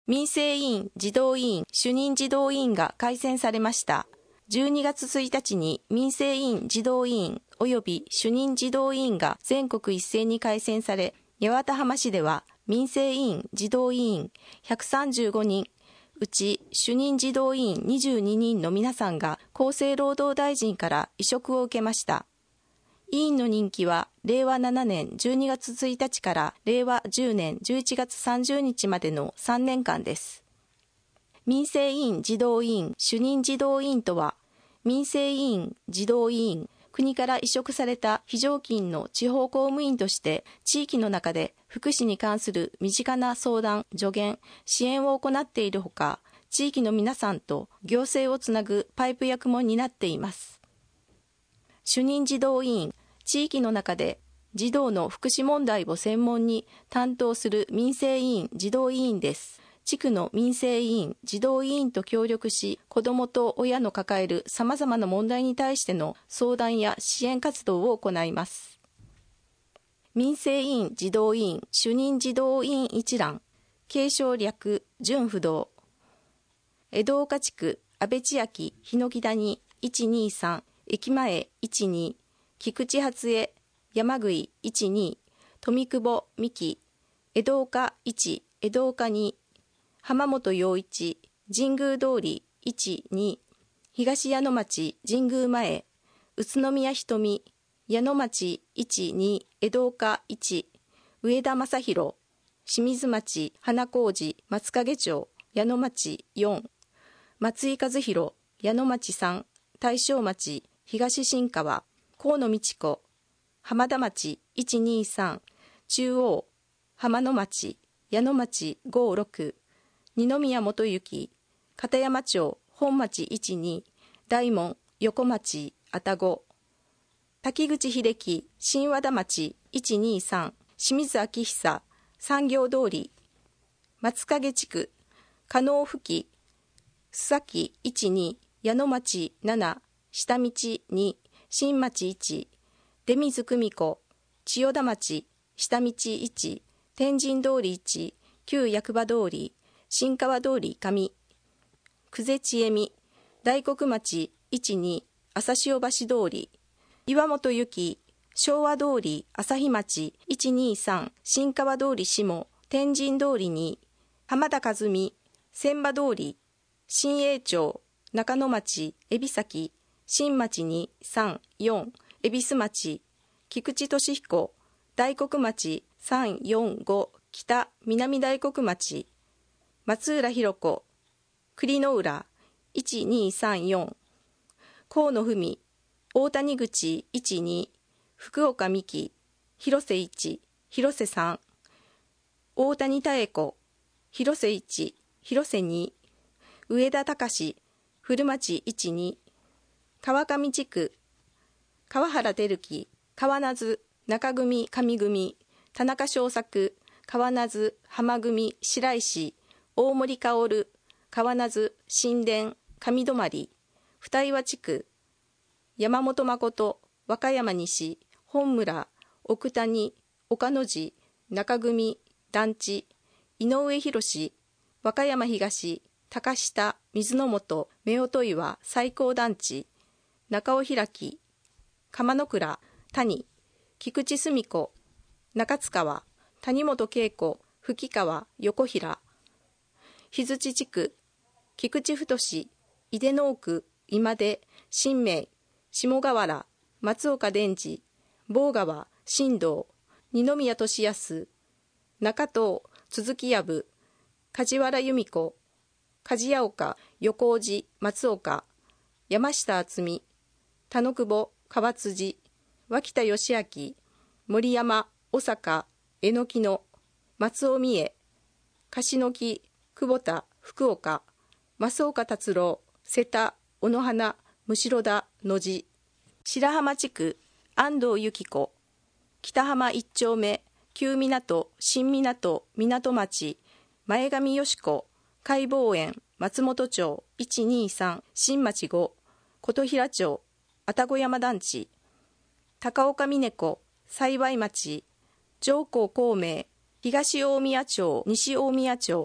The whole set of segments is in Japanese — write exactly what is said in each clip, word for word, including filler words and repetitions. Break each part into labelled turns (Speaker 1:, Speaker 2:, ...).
Speaker 1: 民生委員、児童委員、主任児童委員が改選されました。じゅうにがつついたちに民生委員、児童委員及び主任児童委員が全国一斉に改選され、八幡浜市では民生委員、児童委員ひゃくさんじゅうごにん、うち主任児童委員にじゅうににんの皆さんが厚生労働大臣から委嘱を受けました。委員の任期はれいわななねんじゅうにがつついたちかられいわじゅうねんじゅういちがつさんじゅうにちまでのさんねんかんです。民生委員、児童委員、主任児童委員とは、民生委員、児童委員、国から委嘱された非常勤の地方公務員として地域の中で福祉に関する身近な相談、助言、支援を行っているほか、地域の皆さんと行政をつなぐパイプ役も担っています。主任児童委員、地域の中で児童の福祉問題を専門に担当する民生委員、児童委員です。地区の民生委員、児童委員と協力し、子どもと親の抱えるさまざまな問題に対しての相談や支援活動を行います。民生委員、児童委員、主任児童委員一覧、継承略、順不動。江戸岡地区、安倍千秋、日野木谷、いちにさん、駅前いちに、菊池初江、山口いちに、富久保美希、江戸岡いち、江戸岡に、浜本陽一、神宮通りいち、に、東矢野町神宮前、宇都宮瞳、矢野町いち、に、江戸岡いち、上田正宏、清水町花小路松影町矢野町よん、松井和弘、矢野町さん、大正町東新川、河野道子、浜田町いちにさん、中央、浜野町、矢野町ごろく、二宮元行、片山町本町いちに、大門、横町、愛宕、滝口秀樹、新和田町いちにさん、清水明久、産業通り、松影地区、加納付木、須崎いちに、矢野町なな、下道に、新町いち、出水久美子、千代田町、下道いち、天神通りいち、旧役場通り、新川通り上、久世千恵美、大黒町いちに、朝潮橋通り、岩本由紀、昭和通り朝日町いちにさん、新川通り下、天神通りに、浜田和美、千葉通り、新栄町、中野町、海老崎、新町に、さん、よん、恵比寿町、菊池俊彦、大黒町さん、よん、ご、北、南大黒町、松浦弘子、栗の浦、いち、に、さん、よん、河野文、大谷口いち、に、福岡美希、広瀬いち、広瀬さん、大谷妙子、広瀬いち、広瀬に、上田隆、古町いち、に、川上地区、川原照樹、川名津、中組、上組、田中正作、川名津、浜組、白石、大森薫、川名津、新田、上泊、二岩地区、山本誠、和歌山西、本村、奥谷、岡野寺、中組、団地、井上博、和歌山東、高下、水の本、夫婦岩、最高団地、中尾開、鎌の倉、谷、菊池澄子、中津川、谷本恵子、吹川、横平、日槌地区、菊池太、井出農区、今出、新明、下河原、松岡伝次、坊川、新道、二宮俊康、中東、鈴木藪、梶原由美子、梶谷岡、横尾路、松岡、山下敦美、田野久保、川辻、脇田義明、森山、小坂、榎木野、松尾美恵、樫野木、久保田、福岡、増岡達郎、瀬田、小野花、む田、野地、白浜地区、安藤由紀子、北浜一丁目、旧港、新港、港町、前上よし子、海防園、松本町、いちにさん、新町ご、琴平町、愛宕山団地、高岡峰子、幸町、上皇孔明、東大宮町、西大宮町、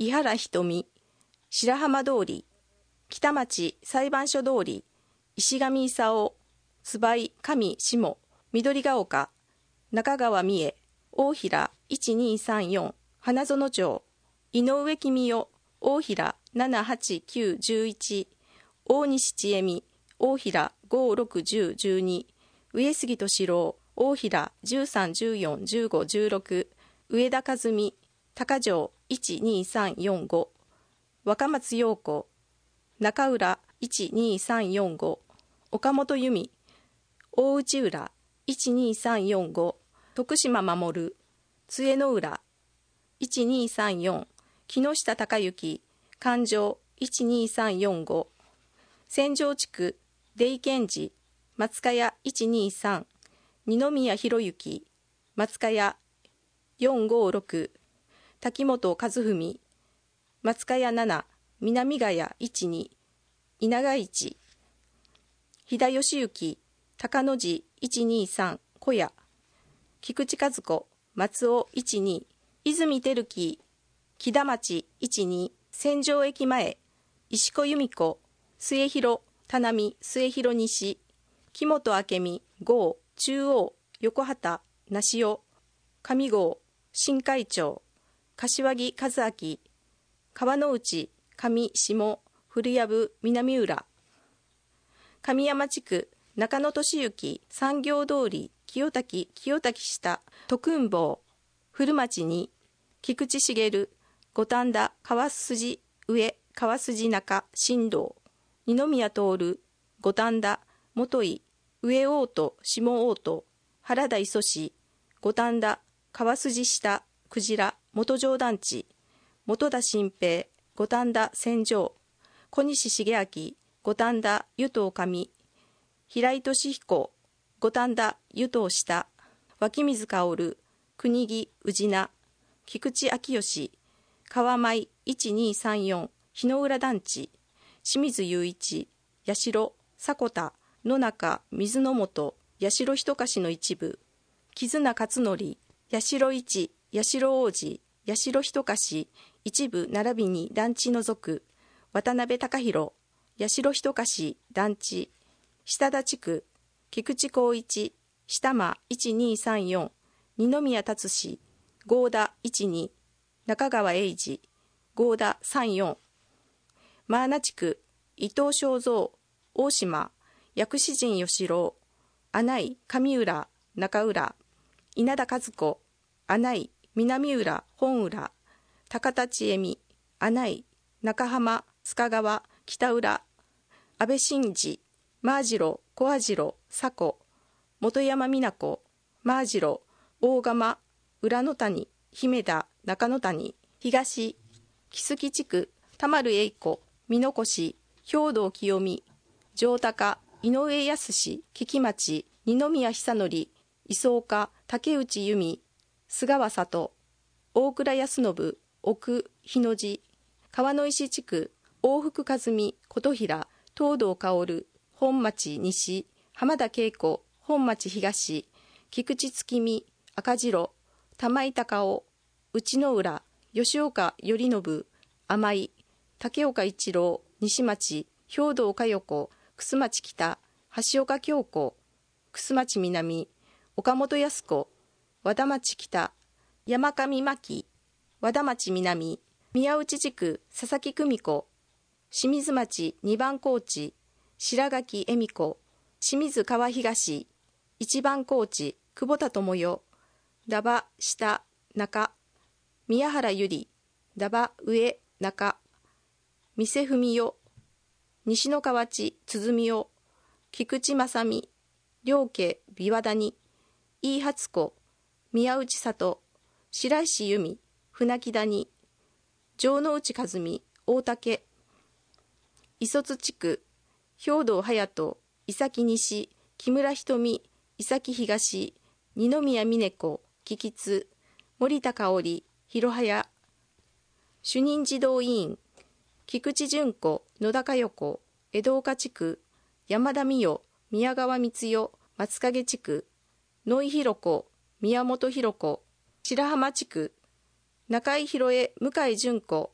Speaker 1: 井原瞳、白浜通り、北町裁判所通り、石上勲、椿上下、緑ヶ丘、中川三重、大平いちにさんよん、花園町、井上公代、大平ななはちきゅういちいち、大西千恵美、大平ごろくいちゼロいちに、上杉敏郎、大平じゅうさん、じゅうよん、じゅうご、じゅうろく、上田和美、高城いちにさんよんご、若松陽子、中浦いちにさんよんご、岡本由美、大内浦いちにさんよんご、徳島守、杖の浦いちにさんよん、木下隆之、環状いちにさんよんご、千条地区出井健二、松茅いちにさん、二宮博之、松茅よんごろく、滝本和文、松茅なな、南ヶ谷いちに、稲賀市、飛田義行、高野寺いちにさん、小屋、菊池和子、松尾いちに、泉照樹、木田町いちに、千条駅前、石子由美子、末広、田波、末広西、木本明美、郷、中央、横畑、梨尾、上郷、新会長、柏木和明、川之内、上下、古藪、南浦、上山地区、中野俊之、産業通り、清滝、清滝下、徳雲坊、古町に、菊池茂、五反田、川筋上、川筋中、新道、二宮徹、五反田、元井、上大戸、下大戸、原田磯市、五反田、川筋下、クジラ、元城団地、元田新平、五反田千条、小西茂明、五反田湯藤上、平井俊彦、五反田湯藤下、脇水薫、国木宇品、菊池昭義、川舞いちにさんよん、日の浦団地、清水雄一、八代、迫田、野中、水の本、八代一貸の一部、絆勝則、八代一、八代王子、八代一貸、一部並びに団地除く、渡辺隆弘、八代一貸団地、下田地区、菊池光一、下間いちにさんよん、二宮達志、合田いちに、中川英二、合田さんよん、マーナ地区、伊藤正三、大島、薬師陣吉郎、穴井、上浦、中浦、稲田和子、穴井、南浦、本浦、高田千恵美、穴井、中浜、須賀川、北浦、安倍晋二、マージロ、小網代、佐古、本山美奈子、マージロ、大釜、浦野谷、姫田、中野谷、東、木槻地区、田丸栄子、美濃越、兵道清美、上高、井上康、木々町、二宮久則、磯岡、竹内由美、菅川里、大倉康信、奥、日野寺、川の石地区、大福和美、琴平、東堂薫、本町西、浜田恵子、本町東、菊池月見、赤白、玉井隆夫、内之浦、吉岡頼信、甘井、竹岡一郎、西町、兵道佳代子、楠町北、橋岡京子、楠町南、岡本靖子、和田町北、山上真紀、和田町南、宮内地区、佐々木久美子、清水町二番高地、白垣恵美子、清水川東、一番高地、久保田智代、ダバ下中、宮原ゆり、ダバ上中、三瀬文代、西の河内鼓代、菊池正美、両家琵琶谷、飯初子、宮内里、白石由美、船木谷、城之内和美、大竹、磯津地区、兵道隼人、伊崎西、木村瞳、伊崎東、二宮峰子、木津、森田香織、広早、主任児童委員、菊池純子、野田佳代子、江戸岡地区、山田美代、宮川光代、松影地区、野井弘子、宮本弘子、白浜地区、中井宏恵、向井純子、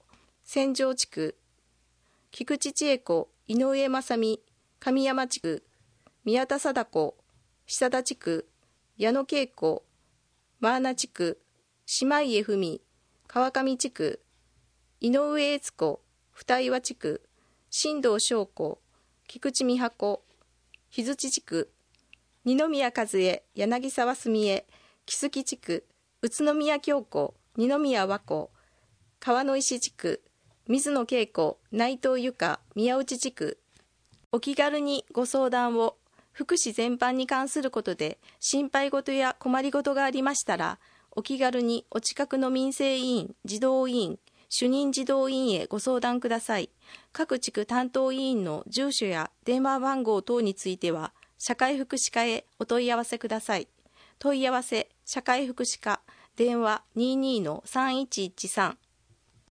Speaker 1: 千条地区、菊池千恵子、井上正美、神山地区、宮田貞子、久田地区、矢野恵子、真穴地区、島家文、川上地区、井上悦子、二岩地区、新藤翔子、菊池美箱、日槌地区、二宮和恵、柳沢澄江、木月地区、宇都宮京子、二宮和子、川の石地区、水野恵子、内藤由香、宮内地区。お気軽にご相談を。福祉全般に関することで心配事や困り事がありましたら、お気軽にお近くの民生委員、児童委員、主任児童委員へご相談ください。各地区担当委員の住所や電話番号等については、社会福祉課へお問い合わせください。問い合わせ、社会福祉課、電話 にじゅうにのさんいちいちさん。